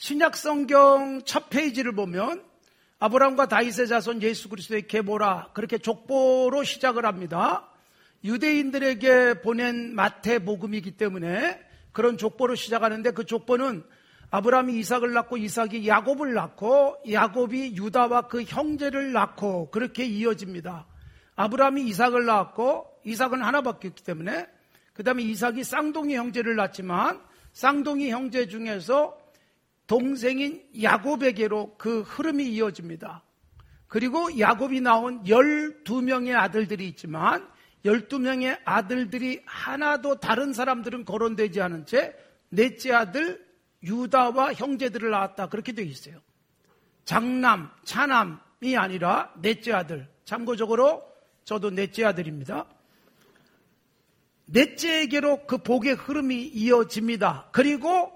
신약성경 첫 페이지를 보면 아브라함과 다윗의 자손 예수 그리스도의 계보라 그렇게 족보로 시작을 합니다. 유대인들에게 보낸 마태복음이기 때문에 그런 족보로 시작하는데 그 족보는 아브라함이 이삭을 낳고 이삭이 야곱을 낳고 야곱이 유다와 그 형제를 낳고 그렇게 이어집니다. 아브라함이 이삭을 낳았고 이삭은 하나밖에 없기 때문에 그 다음에 이삭이 쌍둥이 형제를 낳지만 쌍둥이 형제 중에서 동생인 야곱에게로 그 흐름이 이어집니다. 그리고 야곱이 낳은 12명의 아들들이 있지만 12명의 아들들이 하나도 다른 사람들은 거론되지 않은 채 넷째 아들 유다와 형제들을 낳았다 그렇게 되어 있어요. 장남, 차남이 아니라 넷째 아들. 참고적으로 저도 넷째 아들입니다. 넷째에게로 그 복의 흐름이 이어집니다. 그리고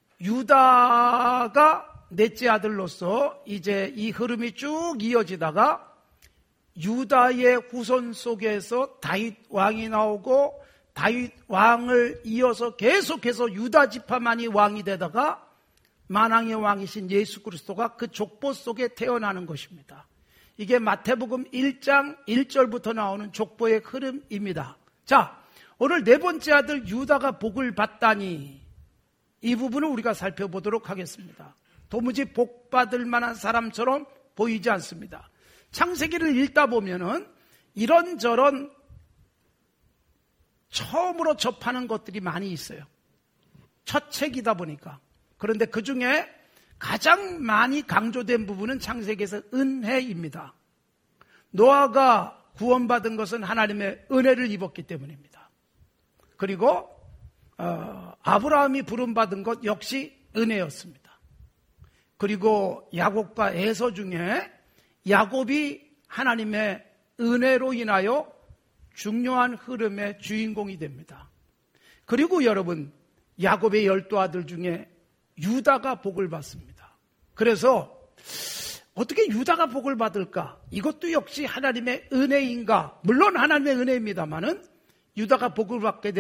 유다가 넷째 아들로서 이제 이 흐름이 쭉 이어지다가 유다의 후손 속에서 다윗 왕이 나오고 다윗 왕을 이어서 계속해서 유다 지파만이 왕이 되다가 만왕의 왕이신 예수 그리스도가 그 족보 속에 태어나는 것입니다. 이게 마태복음 1장 1절부터 나오는 족보의 흐름입니다. 자, 오늘 네 번째 아들 유다가 복을 받다니 이 부분을 우리가 살펴보도록 하겠습니다. 도무지 복 받을 만한 사람처럼 보이지 않습니다. 창세기를 읽다 보면은 이런저런 처음으로 접하는 것들이 많이 있어요. 첫 책이다 보니까. 그런데 그 중에 가장 많이 강조된 부분은 창세기에서 은혜입니다. 노아가 구원받은 것은 하나님의 은혜를 입었기 때문입니다. 그리고 아브라함이 부름받은 것 역시 은혜였습니다. 그리고 야곱과 에서 중에 야곱이 하나님의 은혜로 인하여 중요한 흐름의 주인공이 됩니다. 그리고 여러분, 야곱의 12아들 중에 유다가 복을 받습니다. 그래서 어떻게 유다가 복을 받을까? 이것도 역시 하나님의 은혜인가? 물론 하나님의 은혜입니다만은 유다가 복을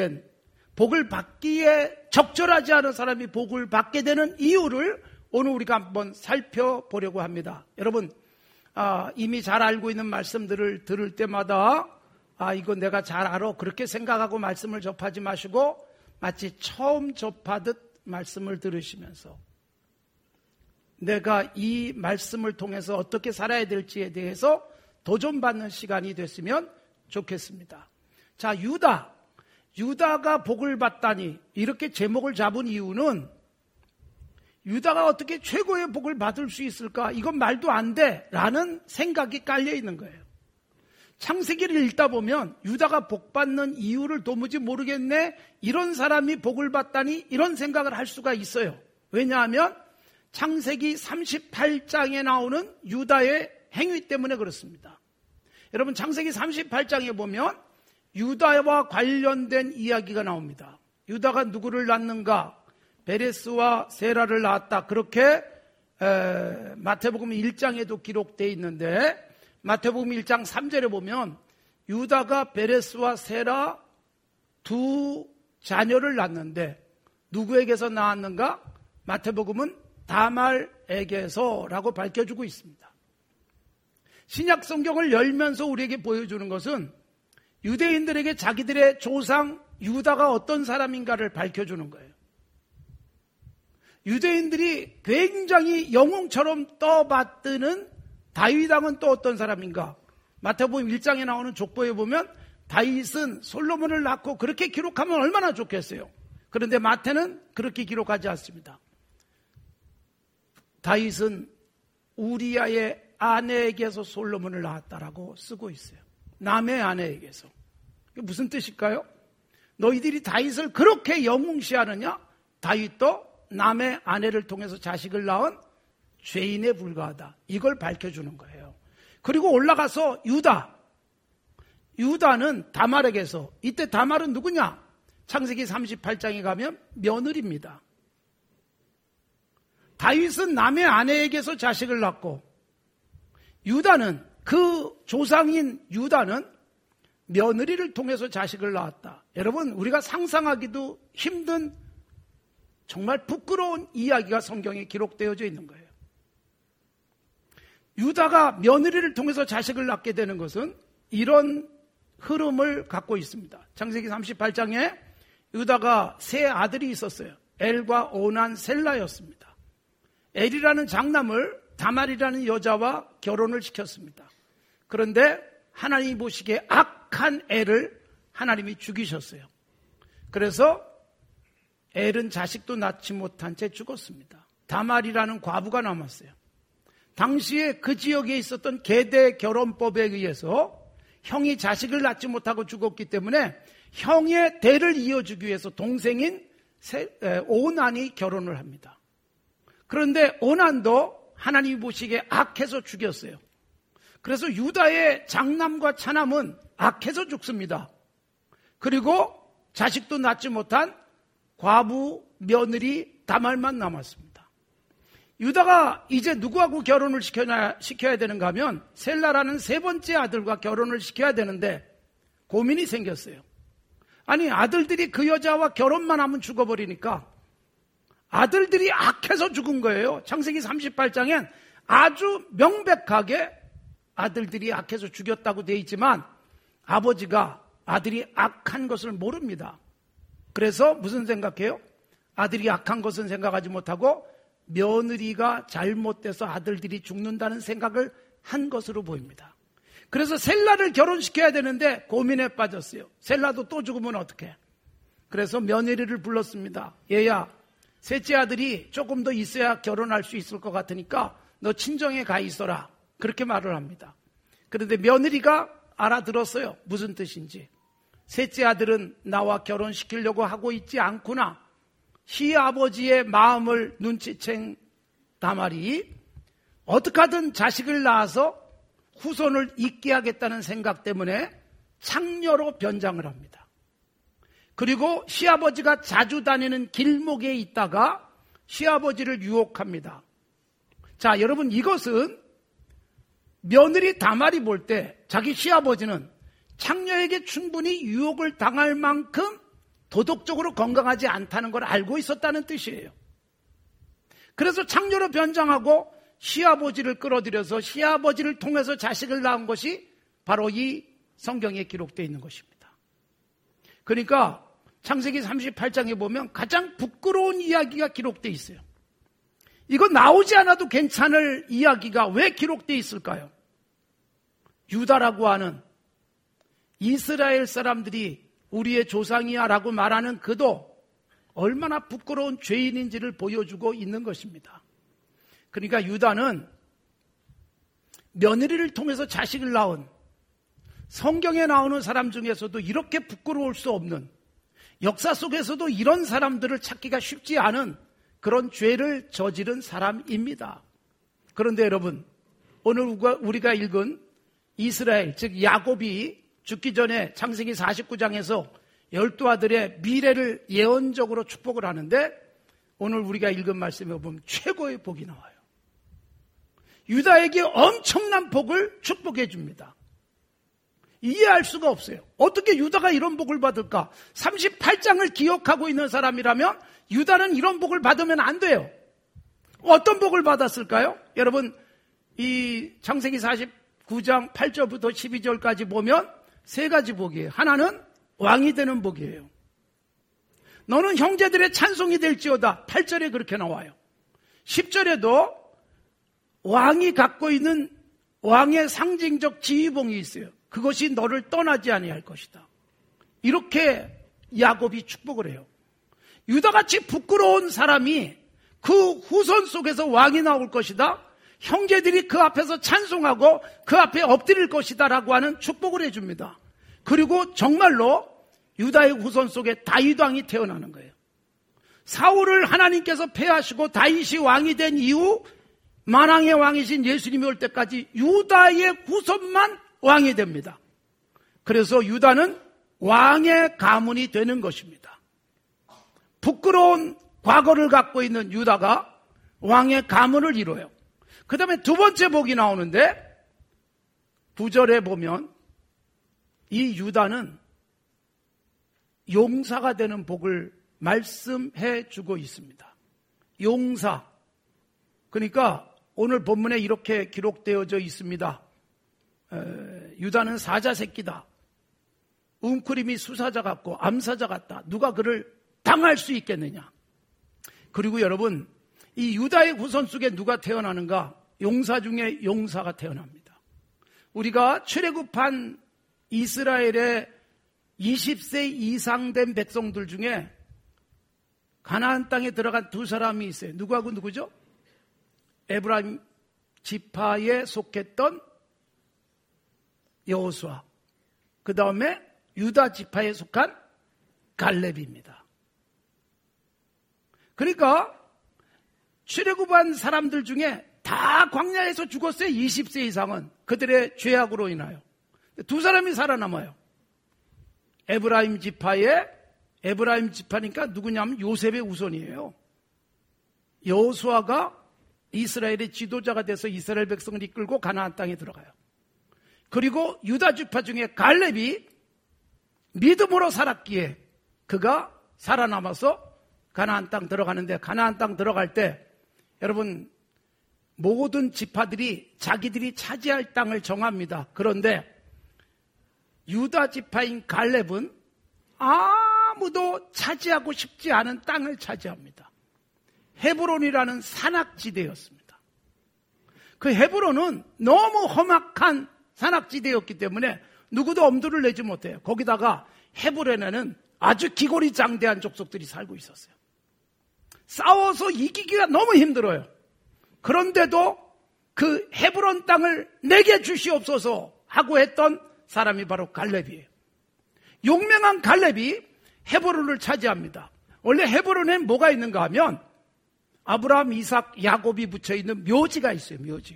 받기에 적절하지 않은 사람이 복을 받게 되는 이유를 오늘 우리가 한번 살펴보려고 합니다. 여러분, 이미 잘 알고 있는 말씀들을 들을 때마다 이거 내가 잘 알아 그렇게 생각하고 말씀을 접하지 마시고 마치 처음 접하듯 말씀을 들으시면서 내가 이 말씀을 통해서 어떻게 살아야 될지에 대해서 도전받는 시간이 됐으면 좋겠습니다. 자, 유다가 복을 받다니 이렇게 제목을 잡은 이유는 유다가 어떻게 최고의 복을 받을 수 있을까? 이건 말도 안 돼 라는 생각이 깔려 있는 거예요. 창세기를 읽다 보면 유다가 복 받는 이유를 도무지 모르겠네, 이런 사람이 복을 받다니 이런 생각을 할 수가 있어요. 왜냐하면 창세기 38장에 나오는 유다의 행위 때문에 그렇습니다. 여러분, 창세기 38장에 보면 유다와 관련된 이야기가 나옵니다. 유다가 누구를 낳는가? 베레스와 세라를 낳았다. 그렇게 마태복음 1장에도 기록되어 있는데 마태복음 1장 3절에 보면 유다가 베레스와 세라 두 자녀를 낳는데 누구에게서 낳았는가? 마태복음은 다말에게서라고 밝혀주고 있습니다. 신약 성경을 열면서 우리에게 보여주는 것은 유대인들에게 자기들의 조상 유다가 어떤 사람인가를 밝혀주는 거예요. 유대인들이 굉장히 영웅처럼 떠받드는 다윗 왕은 또 어떤 사람인가? 마태복음 1장에 나오는 족보에 보면 다윗은 솔로몬을 낳고 그렇게 기록하면 얼마나 좋겠어요. 그런데 마태는 그렇게 기록하지 않습니다. 다윗은 우리아의 아내에게서 솔로몬을 낳았다라고 쓰고 있어요. 남의 아내에게서. 이게 무슨 뜻일까요? 너희들이 다윗을 그렇게 영웅시하느냐? 다윗도 남의 아내를 통해서 자식을 낳은 죄인에 불과하다. 이걸 밝혀주는 거예요. 그리고 올라가서 유다는 다말에게서, 이때 다말은 누구냐? 창세기 38장에 가면 며느리입니다. 다윗은 남의 아내에게서 자식을 낳고 유다는, 그 조상인 유다는 며느리를 통해서 자식을 낳았다. 여러분, 우리가 상상하기도 힘든 정말 부끄러운 이야기가 성경에 기록되어져 있는 거예요. 유다가 며느리를 통해서 자식을 낳게 되는 것은 이런 흐름을 갖고 있습니다. 창세기 38장에 유다가 세 아들이 있었어요. 엘과 오난, 셀라였습니다. 엘이라는 장남을 다말이라는 여자와 결혼을 시켰습니다. 그런데 하나님이 보시기에 악한 엘을 하나님이 죽이셨어요. 그래서 엘은 자식도 낳지 못한 채 죽었습니다. 다말이라는 과부가 남았어요. 당시에 그 지역에 있었던 계대 결혼법에 의해서 형이 자식을 낳지 못하고 죽었기 때문에 형의 대를 이어주기 위해서 동생인 오난이 결혼을 합니다. 그런데 오난도 하나님이 보시기에 악해서 죽였어요. 그래서 유다의 장남과 차남은 악해서 죽습니다. 그리고 자식도 낳지 못한 과부 며느리 다말만 남았습니다. 유다가 이제 누구하고 결혼을 시켜야 되는가 하면 셀라라는 세 번째 아들과 결혼을 시켜야 되는데 고민이 생겼어요. 아니, 아들들이 그 여자와 결혼만 하면 죽어버리니까 아들들이 악해서 죽은 거예요. 창세기 38장엔 아주 명백하게 아들들이 악해서 죽였다고 되어 있지만 아버지가 아들이 악한 것을 모릅니다. 그래서 무슨 생각해요? 아들이 악한 것은 생각하지 못하고 며느리가 잘못돼서 아들들이 죽는다는 생각을 한 것으로 보입니다. 그래서 셀라를 결혼시켜야 되는데 고민에 빠졌어요. 셀라도 또 죽으면 어떡해? 그래서 며느리를 불렀습니다. 얘야, 셋째 아들이 조금 더 있어야 결혼할 수 있을 것 같으니까 너 친정에 가 있어라. 그렇게 말을 합니다. 그런데 며느리가 알아들었어요. 무슨 뜻인지. 셋째 아들은 나와 결혼시키려고 하고 있지 않구나. 시아버지의 마음을 눈치챈 다말이 어떻게 하든 자식을 낳아서 후손을 잇게 하겠다는 생각 때문에 창녀로 변장을 합니다. 그리고 시아버지가 자주 다니는 길목에 있다가 시아버지를 유혹합니다. 자, 여러분, 이것은 며느리 다말이 볼 때 자기 시아버지는 창녀에게 충분히 유혹을 당할 만큼 도덕적으로 건강하지 않다는 걸 알고 있었다는 뜻이에요. 그래서 창녀로 변장하고 시아버지를 끌어들여서 시아버지를 통해서 자식을 낳은 것이 바로 이 성경에 기록되어 있는 것입니다. 그러니까 창세기 38장에 보면 가장 부끄러운 이야기가 기록되어 있어요. 이거 나오지 않아도 괜찮을 이야기가 왜 기록되어 있을까요? 유다라고 하는 이스라엘 사람들이 우리의 조상이야 라고 말하는 그도 얼마나 부끄러운 죄인인지를 보여주고 있는 것입니다. 그러니까 유다는 며느리를 통해서 자식을 낳은 성경에 나오는 사람 중에서도 이렇게 부끄러울 수 없는, 역사 속에서도 이런 사람들을 찾기가 쉽지 않은 그런 죄를 저지른 사람입니다. 그런데 여러분, 오늘 우리가 읽은 이스라엘, 즉 야곱이 죽기 전에 창세기 49장에서 12아들의 미래를 예언적으로 축복을 하는데 오늘 우리가 읽은 말씀에 보면 최고의 복이 나와요. 유다에게 엄청난 복을 축복해 줍니다. 이해할 수가 없어요. 어떻게 유다가 이런 복을 받을까? 38장을 기억하고 있는 사람이라면 유다는 이런 복을 받으면 안 돼요. 어떤 복을 받았을까요? 여러분, 이 창세기 49장 8절부터 12절까지 보면 세 가지 복이에요. 하나는 왕이 되는 복이에요. 너는 형제들의 찬송이 될지어다. 8절에 그렇게 나와요. 10절에도 왕이 갖고 있는 왕의 상징적 지휘봉이 있어요. 그것이 너를 떠나지 아니할 것이다. 이렇게 야곱이 축복을 해요. 유다같이 부끄러운 사람이 그 후손 속에서 왕이 나올 것이다. 형제들이 그 앞에서 찬송하고 그 앞에 엎드릴 것이다 라고 하는 축복을 해줍니다. 그리고 정말로 유다의 후손 속에 다윗 왕이 태어나는 거예요. 사울을 하나님께서 패하시고 다윗이 왕이 된 이후 만왕의 왕이신 예수님이 올 때까지 유다의 후손만 왕이 됩니다. 그래서 유다는 왕의 가문이 되는 것입니다. 부끄러운 과거를 갖고 있는 유다가 왕의 가문을 이뤄요. 그 다음에 두 번째 복이 나오는데 9절에 보면 이 유다는 용사가 되는 복을 말씀해 주고 있습니다. 용사. 그러니까 오늘 본문에 이렇게 기록되어져 있습니다. 유다는 사자 새끼다. 웅크림이 수사자 같고 암사자 같다. 누가 그를 당할 수 있겠느냐. 그리고 여러분, 이 유다의 후손 속에 누가 태어나는가? 용사 중에 용사가 태어납니다. 우리가 출애굽한 이스라엘의 20세 이상 된 백성들 중에 가나안 땅에 들어간 두 사람이 있어요. 누구하고 누구죠? 에브라임 지파에 속했던 여호수아, 그 다음에 유다 지파에 속한 갈렙입니다. 그러니까 출애굽한 사람들 중에 다 광야에서 죽었어요. 20세 이상은 그들의 죄악으로 인하여. 두 사람이 살아남아요. 에브라임 지파니까 누구냐면 요셉의 후손이에요. 여호수아가 이스라엘의 지도자가 돼서 이스라엘 백성을 이끌고 가나안 땅에 들어가요. 그리고 유다 지파 중에 갈렙이 믿음으로 살았기에 그가 살아남아서 가나안 땅 들어가는데, 가나안 땅 들어갈 때 여러분 모든 지파들이 자기들이 차지할 땅을 정합니다. 그런데 유다 지파인 갈렙은 아무도 차지하고 싶지 않은 땅을 차지합니다. 헤브론이라는 산악지대였습니다. 그 헤브론은 너무 험악한 산악지대였기 때문에 누구도 엄두를 내지 못해요. 거기다가 헤브론에는 아주 기골이 장대한 족속들이 살고 있었어요. 싸워서 이기기가 너무 힘들어요. 그런데도 그 헤브론 땅을 내게 주시옵소서 하고 했던 사람이 바로 갈렙이에요. 용맹한 갈렙이 헤브론을 차지합니다. 원래 헤브론에 뭐가 있는가 하면 아브라함, 이삭, 야곱이 붙여있는 묘지가 있어요. 묘지.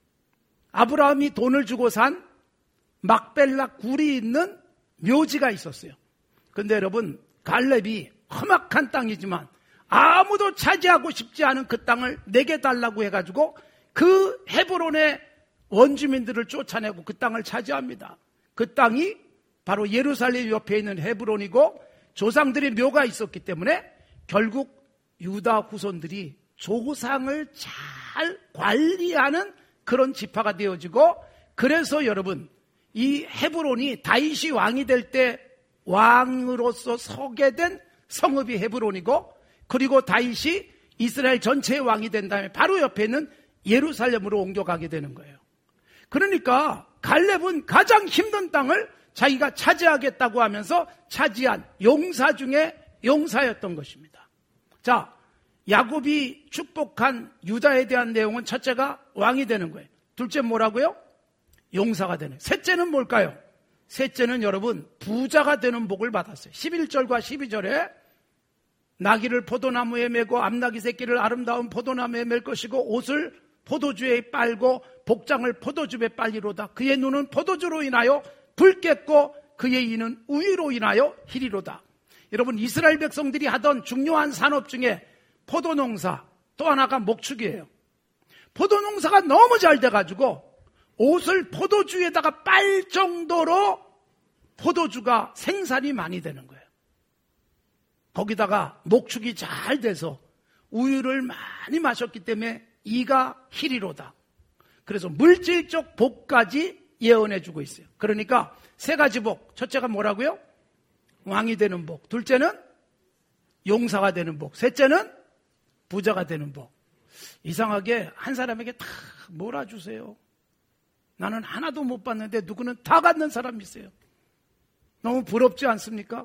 아브라함이 돈을 주고 산 막벨라 굴이 있는 묘지가 있었어요. 그런데 여러분, 갈렙이 험악한 땅이지만 아무도 차지하고 싶지 않은 그 땅을 내게 달라고 해가지고 그 헤브론의 원주민들을 쫓아내고 그 땅을 차지합니다. 그 땅이 바로 예루살렘 옆에 있는 헤브론이고 조상들의 묘가 있었기 때문에 결국 유다 후손들이 조상을 잘 관리하는 그런 지파가 되어지고, 그래서 여러분 이 헤브론이 다윗이 왕이 될 때 왕으로서 서게 된 성읍이 헤브론이고, 그리고 다윗이 이스라엘 전체의 왕이 된 다음에 바로 옆에 있는 예루살렘으로 옮겨가게 되는 거예요. 그러니까 갈렙은 가장 힘든 땅을 자기가 차지하겠다고 하면서 차지한 용사 중에 용사였던 것입니다. 자, 야곱이 축복한 유다에 대한 내용은 첫째가 왕이 되는 거예요. 둘째 뭐라고요? 용사가 되는 거예요. 셋째는 뭘까요? 셋째는 여러분 부자가 되는 복을 받았어요. 11절과 12절에 나귀를 포도나무에 메고 암나귀 새끼를 아름다운 포도나무에 맬 것이고 옷을 포도주에 빨고 복장을 포도즙에 빨리로다. 그의 눈은 포도주로 인하여 붉겠고 그의 이는 우유로 인하여 희리로다. 여러분, 이스라엘 백성들이 하던 중요한 산업 중에 포도농사, 또 하나가 목축이에요. 포도농사가 너무 잘 돼가지고 옷을 포도주에다가 빨 정도로 포도주가 생산이 많이 되는 거예요. 거기다가 목축이 잘 돼서 우유를 많이 마셨기 때문에 이가 희리로다. 그래서 물질적 복까지 예언해주고 있어요. 그러니까 세 가지 복. 첫째가 뭐라고요? 왕이 되는 복. 둘째는 용사가 되는 복. 셋째는 부자가 되는 복. 이상하게 한 사람에게 다 몰아주세요. 나는 하나도 못 받는데 누구는 다 갖는 사람이 있어요. 너무 부럽지 않습니까?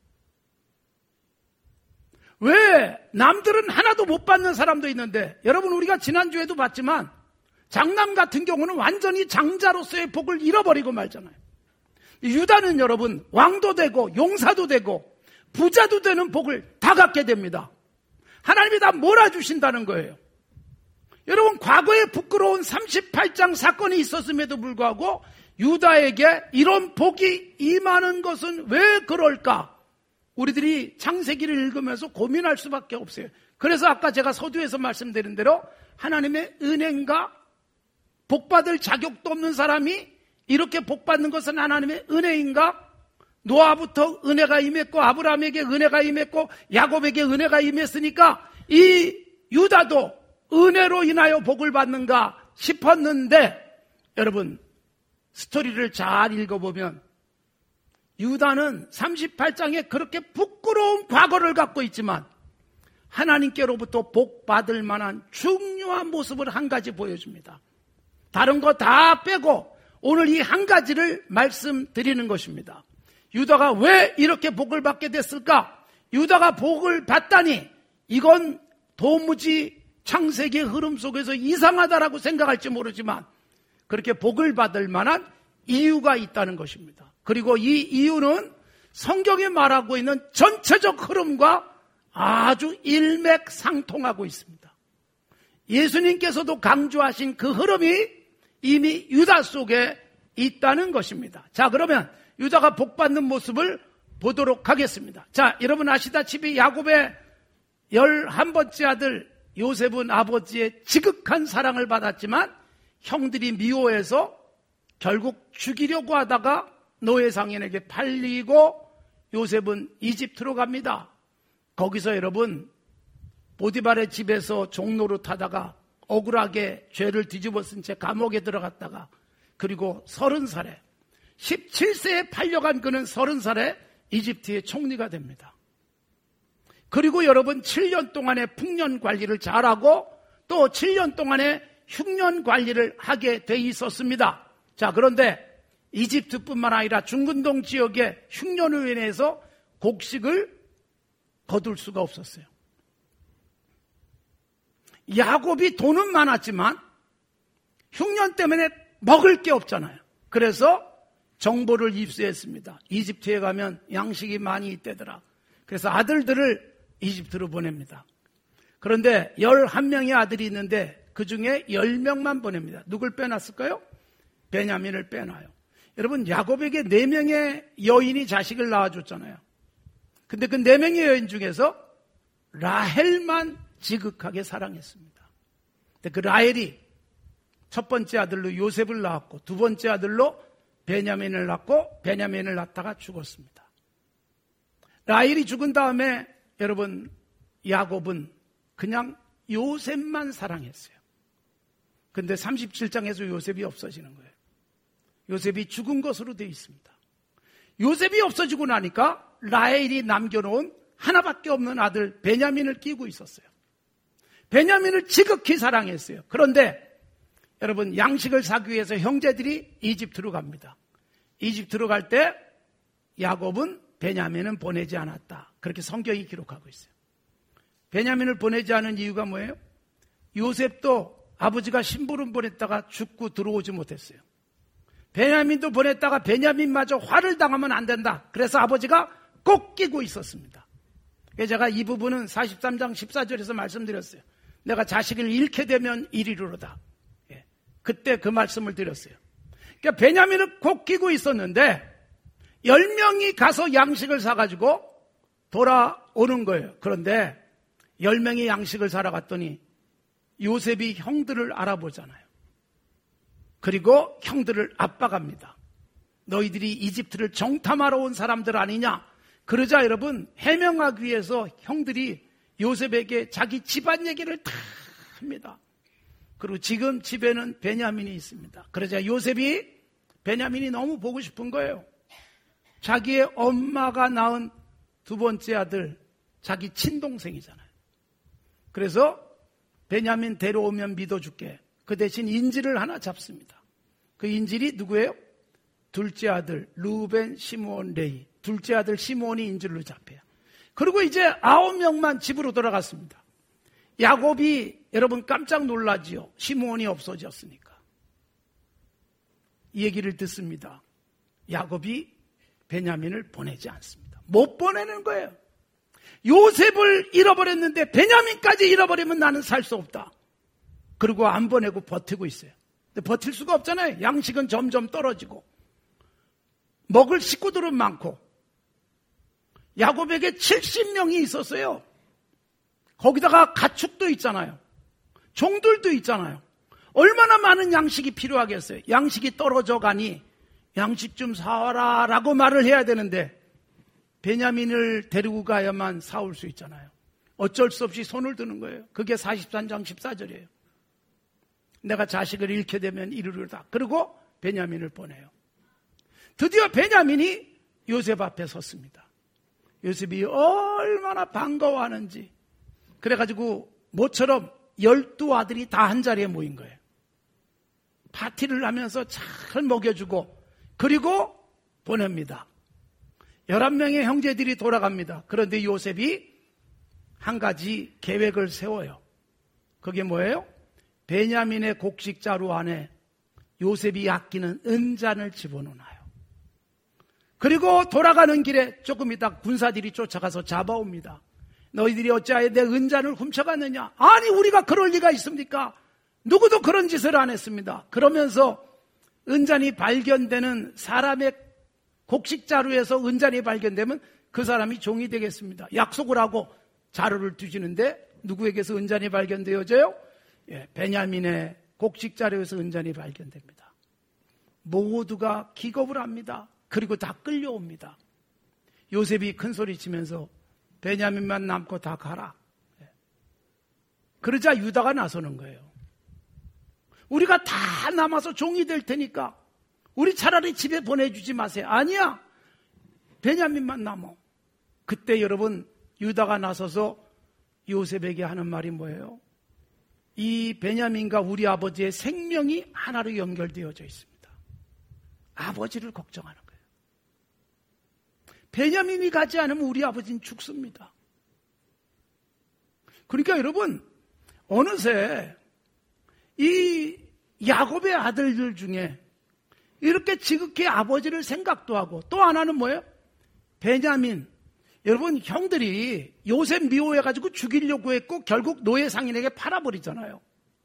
왜 남들은 하나도 못 받는 사람도 있는데, 여러분 우리가 지난주에도 봤지만 장남 같은 경우는 완전히 장자로서의 복을 잃어버리고 말잖아요. 유다는 여러분 왕도 되고 용사도 되고 부자도 되는 복을 다 갖게 됩니다. 하나님이 다 몰아주신다는 거예요. 여러분, 과거에 부끄러운 38장 사건이 있었음에도 불구하고 유다에게 이런 복이 임하는 것은 왜 그럴까? 우리들이 창세기를 읽으면서 고민할 수밖에 없어요. 그래서 아까 제가 서두에서 말씀드린 대로 하나님의 은혜인가? 복받을 자격도 없는 사람이 이렇게 복받는 것은 하나님의 은혜인가? 노아부터 은혜가 임했고 아브라함에게 은혜가 임했고 야곱에게 은혜가 임했으니까 이 유다도 은혜로 인하여 복을 받는가 싶었는데 여러분 스토리를 잘 읽어보면 유다는 38장에 그렇게 부끄러운 과거를 갖고 있지만 하나님께로부터 복 받을 만한 중요한 모습을 한 가지 보여줍니다. 다른 거 다 빼고 오늘 이 한 가지를 말씀드리는 것입니다. 유다가 왜 이렇게 복을 받게 됐을까? 유다가 복을 받다니 이건 도무지 창세기의 흐름 속에서 이상하다라고 생각할지 모르지만 그렇게 복을 받을 만한 이유가 있다는 것입니다. 그리고 이 이유는 성경에 말하고 있는 전체적 흐름과 아주 일맥상통하고 있습니다. 예수님께서도 강조하신 그 흐름이 이미 유다 속에 있다는 것입니다. 자, 그러면 유다가 복받는 모습을 보도록 하겠습니다. 자, 여러분 아시다시피 야곱의 11번째 아들 요셉은 아버지의 지극한 사랑을 받았지만 형들이 미워해서 결국 죽이려고 하다가 노예상인에게 팔리고 요셉은 이집트로 갑니다. 거기서 여러분 보디발의 집에서 종노릇 하다가 억울하게 죄를 뒤집어 쓴 채 감옥에 들어갔다가 그리고 30살에 17세에 팔려간 그는 30살에 이집트의 총리가 됩니다. 그리고 여러분 7년 동안의 풍년 관리를 잘하고 또 7년 동안의 흉년 관리를 하게 돼 있었습니다. 자, 그런데 이집트뿐만 아니라 중근동 지역의 흉년으로 인해서 곡식을 거둘 수가 없었어요. 야곱이 돈은 많았지만 흉년 때문에 먹을 게 없잖아요. 그래서 정보를 입수했습니다. 이집트에 가면 양식이 많이 있대더라. 그래서 아들들을 이집트로 보냅니다. 그런데 11명의 아들이 있는데 그 중에 10명만 보냅니다. 누굴 빼놨을까요? 베냐민을 빼놔요. 여러분 야곱에게 4명의 여인이 자식을 낳아줬잖아요. 근데 그 4명의 여인 중에서 라헬만 지극하게 사랑했습니다. 근데 그 라헬이 첫 번째 아들로 요셉을 낳았고 두 번째 아들로 베냐민을 낳고 베냐민을 낳다가 죽었습니다. 라헬이 죽은 다음에 여러분 야곱은 그냥 요셉만 사랑했어요. 근데 37장에서 요셉이 없어지는 거예요. 요셉이 죽은 것으로 되어 있습니다. 요셉이 없어지고 나니까 라헬이 남겨놓은 하나밖에 없는 아들 베냐민을 끼고 있었어요. 베냐민을 지극히 사랑했어요. 그런데 여러분 양식을 사기 위해서 형제들이 이집트로 갑니다. 이집트로 갈 때 야곱은 베냐민은 보내지 않았다. 그렇게 성경이 기록하고 있어요. 베냐민을 보내지 않은 이유가 뭐예요? 요셉도 아버지가 심부름 보냈다가 죽고 들어오지 못했어요. 베냐민도 보냈다가 베냐민마저 화를 당하면 안 된다. 그래서 아버지가 꼭 끼고 있었습니다. 제가 이 부분은 43장 14절에서 말씀드렸어요. 내가 자식을 잃게 되면 이리로다. 그때 그 말씀을 드렸어요. 그러니까 베냐민을 꼭 끼고 있었는데 10명이 가서 양식을 사가지고 돌아오는 거예요. 그런데 10명이 양식을 사러 갔더니 요셉이 형들을 알아보잖아요. 그리고 형들을 압박합니다. 너희들이 이집트를 정탐하러 온 사람들 아니냐? 그러자 여러분 해명하기 위해서 형들이 요셉에게 자기 집안 얘기를 다 합니다. 그리고 지금 집에는 베냐민이 있습니다. 그러자 요셉이 베냐민이 너무 보고 싶은 거예요. 자기의 엄마가 낳은 두 번째 아들 자기 친동생이잖아요. 그래서 베냐민 데려오면 믿어줄게. 그 대신 인질을 하나 잡습니다. 그 인질이 누구예요? 둘째 아들 루벤, 시므온, 레위. 둘째 아들 시므온이 인질로 잡혀요. 그리고 이제 9명만 집으로 돌아갔습니다. 야곱이 여러분 깜짝 놀라지요. 시므온이 없어졌으니까. 이 얘기를 듣습니다. 야곱이 베냐민을 보내지 않습니다. 못 보내는 거예요. 요셉을 잃어버렸는데 베냐민까지 잃어버리면 나는 살 수 없다. 그리고 안 보내고 버티고 있어요. 근데 버틸 수가 없잖아요. 양식은 점점 떨어지고 먹을 식구들은 많고 야곱에게 70명이 있었어요. 거기다가 가축도 있잖아요. 종들도 있잖아요. 얼마나 많은 양식이 필요하겠어요. 양식이 떨어져 가니 양식 좀 사와라 라고 말을 해야 되는데 베냐민을 데리고 가야만 싸울 수 있잖아요. 어쩔 수 없이 손을 드는 거예요. 그게 43장 14절이에요. 내가 자식을 잃게 되면 이르리로다. 그리고 베냐민을 보내요. 드디어 베냐민이 요셉 앞에 섰습니다. 요셉이 얼마나 반가워하는지. 그래가지고 모처럼 12아들이 다 한자리에 모인 거예요. 파티를 하면서 잘 먹여주고 그리고 보냅니다. 11명의 형제들이 돌아갑니다. 그런데 요셉이 한 가지 계획을 세워요. 그게 뭐예요? 베냐민의 곡식자루 안에 요셉이 아끼는 은잔을 집어넣어요. 그리고 돌아가는 길에 조금 있다 군사들이 쫓아가서 잡아옵니다. 너희들이 어찌하여 내 은잔을 훔쳐갔느냐? 아니 우리가 그럴 리가 있습니까? 누구도 그런 짓을 안 했습니다. 그러면서 은잔이 발견되는 사람의 곡식자루에서 은잔이 발견되면 그 사람이 종이 되겠습니다. 약속을 하고 자루를 뒤지는데 누구에게서 은잔이 발견되어져요? 베냐민의 곡식자루에서 은잔이 발견됩니다. 모두가 기겁을 합니다. 그리고 다 끌려옵니다. 요셉이 큰 소리 치면서 베냐민만 남고 다 가라. 그러자 유다가 나서는 거예요. 우리가 다 남아서 종이 될 테니까 우리 차라리 집에 보내주지 마세요. 아니야. 베냐민만 남어. 그때 여러분 유다가 나서서 요셉에게 하는 말이 뭐예요? 이 베냐민과 우리 아버지의 생명이 하나로 연결되어져 있습니다. 아버지를 걱정하는 거예요. 베냐민이 가지 않으면 우리 아버지는 죽습니다. 그러니까 여러분 어느새 이 야곱의 아들들 중에 이렇게 지극히 아버지를 생각도 하고 또 하나는 뭐예요? 베냐민. 여러분 형들이 요셉 미워해가지고 죽이려고 했고 결국 노예 상인에게 팔아버리잖아요.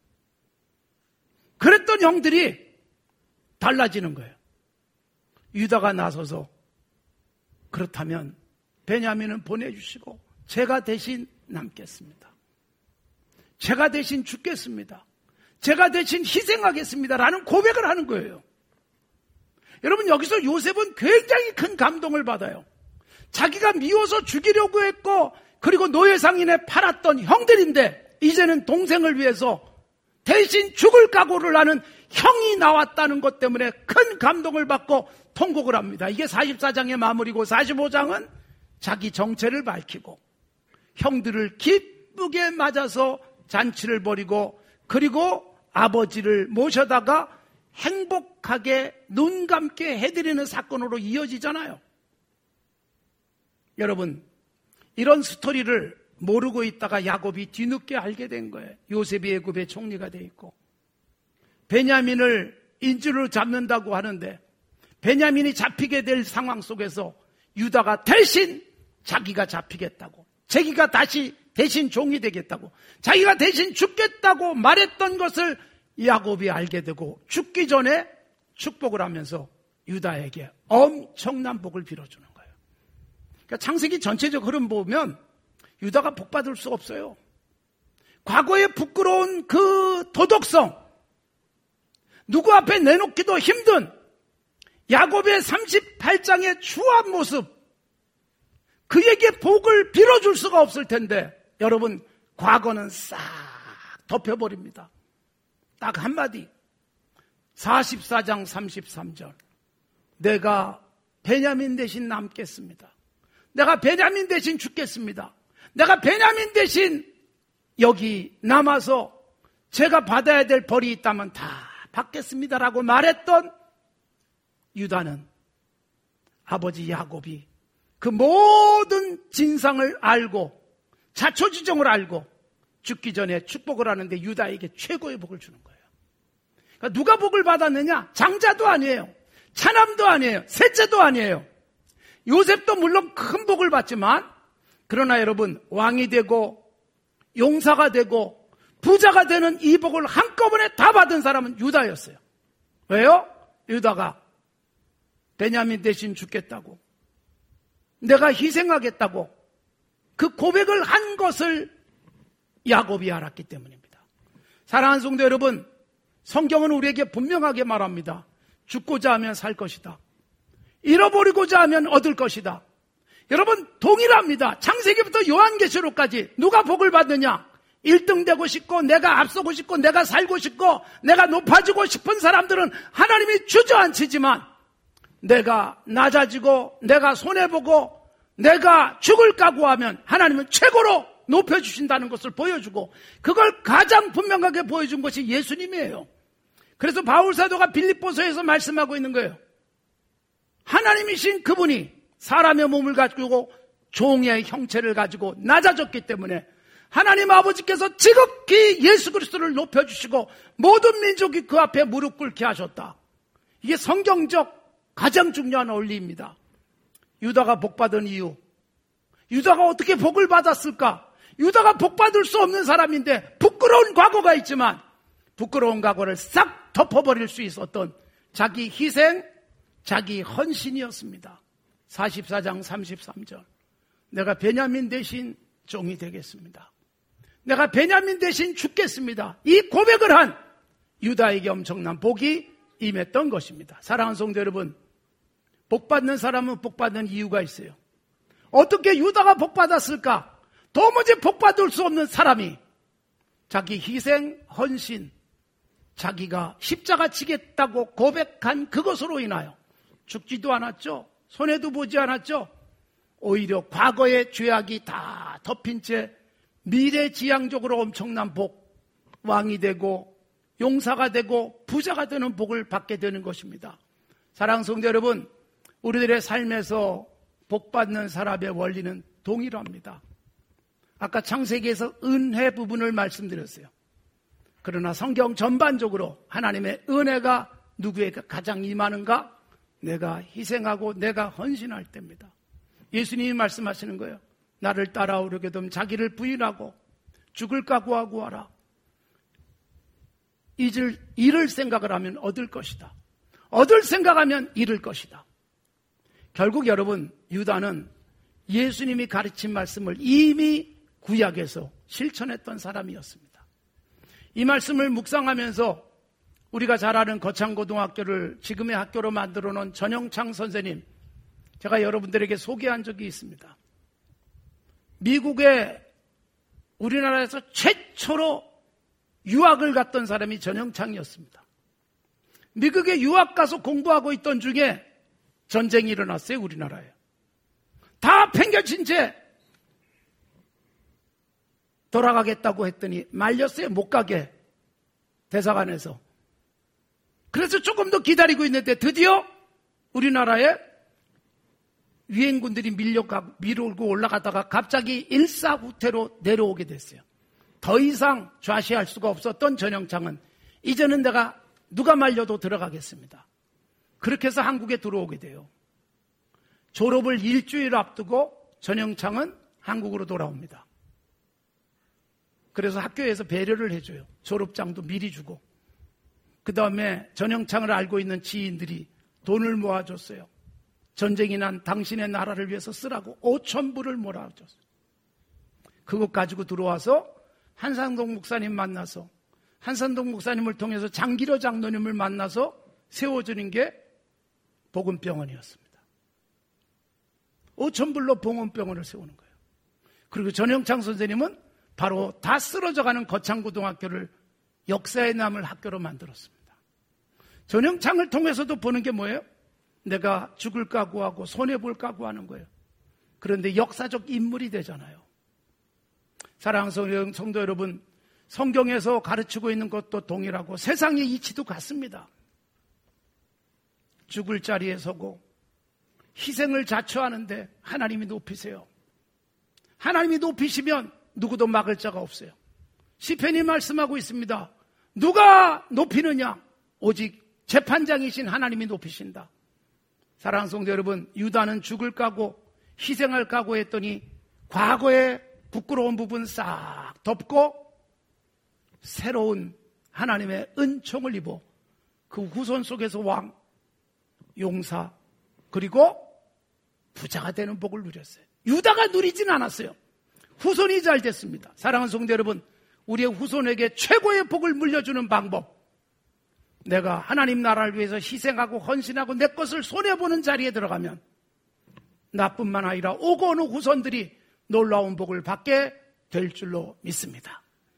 그랬던 형들이 달라지는 거예요. 유다가 나서서 그렇다면 베냐민은 보내주시고 제가 대신 남겠습니다. 제가 대신 죽겠습니다. 제가 대신 희생하겠습니다. 라는 고백을 하는 거예요. 여러분 여기서 요셉은 굉장히 큰 감동을 받아요. 자기가 미워서 죽이려고 했고 그리고 노예상인에 팔았던 형들인데 이제는 동생을 위해서 대신 죽을 각오를 하는 형이 나왔다는 것 때문에 큰 감동을 받고 통곡을 합니다. 이게 44장의 마무리고 45장은 자기 정체를 밝히고 형들을 기쁘게 맞아서 잔치를 벌이고 그리고 아버지를 모셔다가 행복하게 눈 감게 해드리는 사건으로 이어지잖아요. 여러분 이런 스토리를 모르고 있다가 야곱이 뒤늦게 알게 된 거예요. 요셉이 애굽의 총리가 돼 있고 베냐민을 인질로 잡는다고 하는데 베냐민이 잡히게 될 상황 속에서 유다가 대신 자기가 잡히겠다고 자기가 다시 대신 종이 되겠다고 자기가 대신 죽겠다고 말했던 것을 야곱이 알게 되고 죽기 전에 축복을 하면서 유다에게 엄청난 복을 빌어주는 거예요. 그러니까 창세기 전체적 흐름 보면 유다가 복 받을 수 없어요. 과거의 부끄러운 그 도덕성, 누구 앞에 내놓기도 힘든 야곱의 38장의 추한 모습, 그에게 복을 빌어줄 수가 없을 텐데 여러분 과거는 싹 덮여버립니다. 딱 한마디 44장 33절 내가 베냐민 대신 남겠습니다. 내가 베냐민 대신 죽겠습니다. 내가 베냐민 대신 여기 남아서 제가 받아야 될 벌이 있다면 다 받겠습니다라고 말했던 유다는 아버지 야곱이 그 모든 진상을 알고 자초지종을 알고 죽기 전에 축복을 하는데 유다에게 최고의 복을 주는 거예요. 그러니까 누가 복을 받았느냐? 장자도 아니에요. 차남도 아니에요. 셋째도 아니에요. 요셉도 물론 큰 복을 받지만 그러나 여러분 왕이 되고 용사가 되고 부자가 되는 이 복을 한꺼번에 다 받은 사람은 유다였어요. 왜요? 유다가 베냐민 대신 죽겠다고 내가 희생하겠다고 그 고백을 한 것을 야곱이 알았기 때문입니다. 사랑하는 성도 여러분, 성경은 우리에게 분명하게 말합니다. 죽고자 하면 살 것이다. 잃어버리고자 하면 얻을 것이다. 여러분 동일합니다. 창세기부터 요한계시록까지 누가 복을 받느냐? 1등 되고 싶고 내가 앞서고 싶고 내가 살고 싶고 내가 높아지고 싶은 사람들은 하나님이 주저앉히지만 내가 낮아지고 내가 손해보고 내가 죽을 각오하면 하나님은 최고로 높여주신다는 것을 보여주고 그걸 가장 분명하게 보여준 것이 예수님이에요. 그래서 바울사도가 빌립보서에서 말씀하고 있는 거예요. 하나님이신 그분이 사람의 몸을 가지고 종의 형체를 가지고 낮아졌기 때문에 하나님 아버지께서 지극히 예수 그리스도를 높여주시고 모든 민족이 그 앞에 무릎 꿇게 하셨다. 이게 성경적 가장 중요한 원리입니다. 유다가 복받은 이유, 유다가 어떻게 복을 받았을까? 유다가 복받을 수 없는 사람인데 부끄러운 과거가 있지만 부끄러운 과거를 싹 덮어버릴 수 있었던 자기 희생, 자기 헌신이었습니다. 44장 33절 내가 베냐민 대신 종이 되겠습니다. 내가 베냐민 대신 죽겠습니다. 이 고백을 한 유다에게 엄청난 복이 임했던 것입니다. 사랑하는 성도 여러분, 복받는 사람은 복받는 이유가 있어요. 어떻게 유다가 복받았을까? 도무지 복받을 수 없는 사람이 자기 희생, 헌신, 자기가 십자가 지겠다고 고백한 그것으로 인하여 죽지도 않았죠. 손해도 보지 않았죠. 오히려 과거의 죄악이 다 덮인 채 미래지향적으로 엄청난 복, 왕이 되고 용사가 되고 부자가 되는 복을 받게 되는 것입니다. 사랑하는 성도 여러분, 우리들의 삶에서 복받는 사람의 원리는 동일합니다. 아까 창세기에서 은혜 부분을 말씀드렸어요. 그러나 성경 전반적으로 하나님의 은혜가 누구에게 가장 임하는가? 내가 희생하고 내가 헌신할 때입니다. 예수님이 말씀하시는 거예요. 나를 따라오려게 되면 자기를 부인하고 죽을 각오하고 하라. 잃을 생각을 하면 얻을 것이다. 얻을 생각하면 잃을 것이다. 결국 여러분, 유다는 예수님이 가르친 말씀을 이미 구약에서 실천했던 사람이었습니다. 이 말씀을 묵상하면서 우리가 잘 아는 거창고등학교를 지금의 학교로 만들어 놓은 전영창 선생님, 제가 여러분들에게 소개한 적이 있습니다. 미국에 우리나라에서 최초로 유학을 갔던 사람이 전영창이었습니다. 미국에 유학 가서 공부하고 있던 중에 전쟁이 일어났어요, 우리나라에. 다 팽개친 채 돌아가겠다고 했더니 말렸어요, 못 가게. 대사관에서. 그래서 조금 더 기다리고 있는데 드디어 우리나라에 유엔군들이 밀고 올라가다가 갑자기 일사후퇴로 내려오게 됐어요. 더 이상 좌시할 수가 없었던 전영창은 이제는 내가 누가 말려도 들어가겠습니다. 그렇게 해서 한국에 들어오게 돼요. 졸업을 일주일 앞두고 전영창은 한국으로 돌아옵니다. 그래서 학교에서 배려를 해줘요. 졸업장도 미리 주고. 그 다음에 전영창을 알고 있는 지인들이 돈을 모아줬어요. 전쟁이 난 당신의 나라를 위해서 쓰라고 5,000불을 몰아줬어요. 그것 가지고 들어와서 한산동 목사님 만나서, 한산동 목사님을 통해서 장기로 장로님을 만나서 세워주는 게 복음병원이었습니다. 5,000불로 복음병원을 세우는 거예요. 그리고 전영창 선생님은 바로 다 쓰러져가는 거창고등학교를 역사에 남을 학교로 만들었습니다. 전영창을 통해서도 보는 게 뭐예요? 내가 죽을 각오하고 손해볼 각오하는 거예요. 그런데 역사적 인물이 되잖아요. 사랑하는 성도 여러분, 성경에서 가르치고 있는 것도 동일하고 세상의 이치도 같습니다. 죽을 자리에 서고 희생을 자처하는데 하나님이 높이세요. 하나님이 높이시면 누구도 막을 자가 없어요. 시편이 말씀하고 있습니다. 누가 높이느냐? 오직 재판장이신 하나님이 높이신다. 사랑하는 성도 여러분, 유다는 죽을 각오, 희생할 각오했더니 과거의 부끄러운 부분 싹 덮고 새로운 하나님의 은총을 입어 그 후손 속에서 왕, 용사, 그리고 부자가 되는 복을 누렸어요. 유다가 누리진 않았어요. 후손이 잘 됐습니다. 사랑하는 성도 여러분, 우리의 후손에게 최고의 복을 물려주는 방법, 내가 하나님 나라를 위해서 희생하고 헌신하고 내 것을 손해보는 자리에 들어가면 나뿐만 아니라 오고 오는 후손들이 놀라운 복을 받게 될 줄로 믿습니다.